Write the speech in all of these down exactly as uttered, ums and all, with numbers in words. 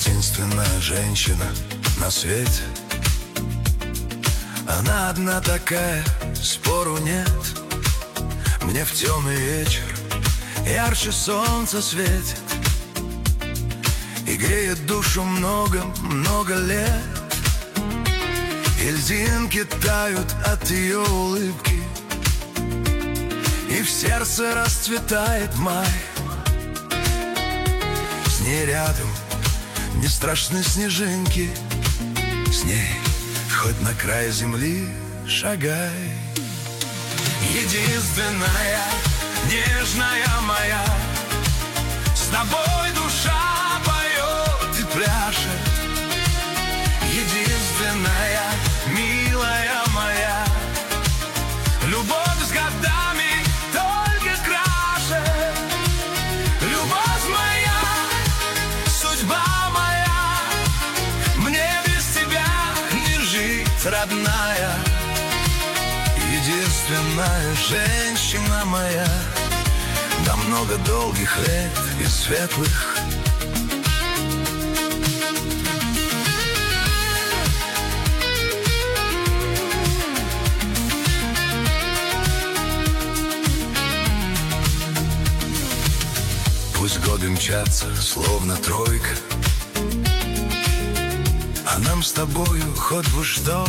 единственная женщина на свете. Она одна такая, спору нет. Мне в темный вечер ярче солнца светит и греет душу много-много лет. И льдинки тают от ее улыбки, и в сердце расцветает май. С ней рядом не страшны снежинки, с ней хоть на край земли шагай. Единственная, нежная моя, с тобой душа поет и пляшет. Единственная, милая моя, любовь с годами только краше. Любовь моя, судьба моя, мне без тебя не жить, родная. Единственная женщина моя, на много долгих лет и светлых. Пусть годы мчатся, словно тройка, а нам с тобою хоть бы что.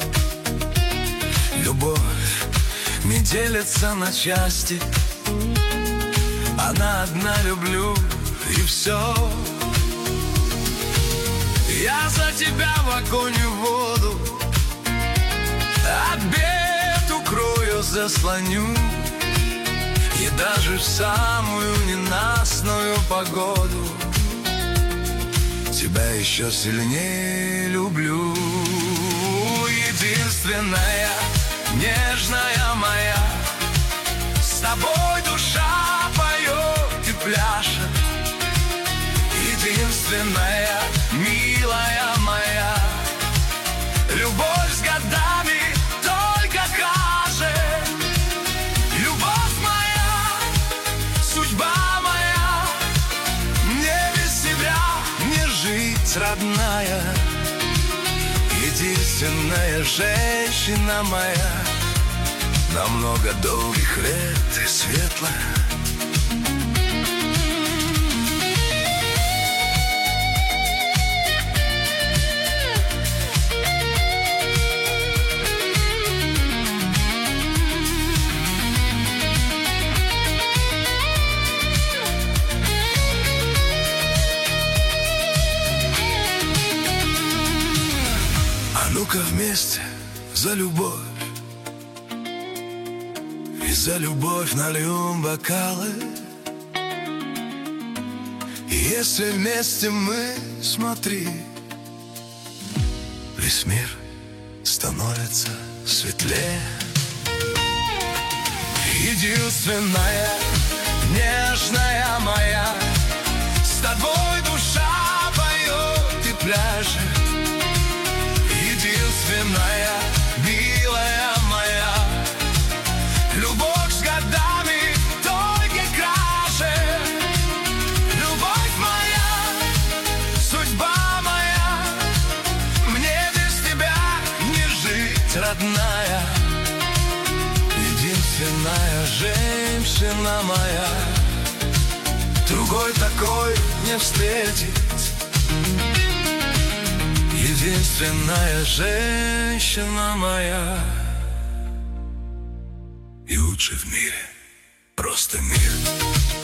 Любовь не делится на части, она одна, люблю и все. Я за тебя в огонь и воду, обед укрою, заслоню. И даже в самую ненастную погоду тебя еще сильнее люблю. Единственная, нежная моя, с тобой душа поет и пляшет. Единственная, милая моя, любовь с годами только краше. Любовь моя, судьба моя, мне без тебя не жить, родная. Единственная женщина моя, на много долгих лет и светлая. Ну-ка вместе за любовь, и за любовь нальем бокалы. И если вместе мы, смотри, весь мир становится светлее. Единственная, нежная моя, с тобой душа поет и пляшет. Единственная, милая моя, любовь с годами только краше. Любовь моя, судьба моя, мне без тебя не жить, родная. Единственная женщина моя, другой такой не встретить. Единственная женщина моя, и лучший в мире просто мир.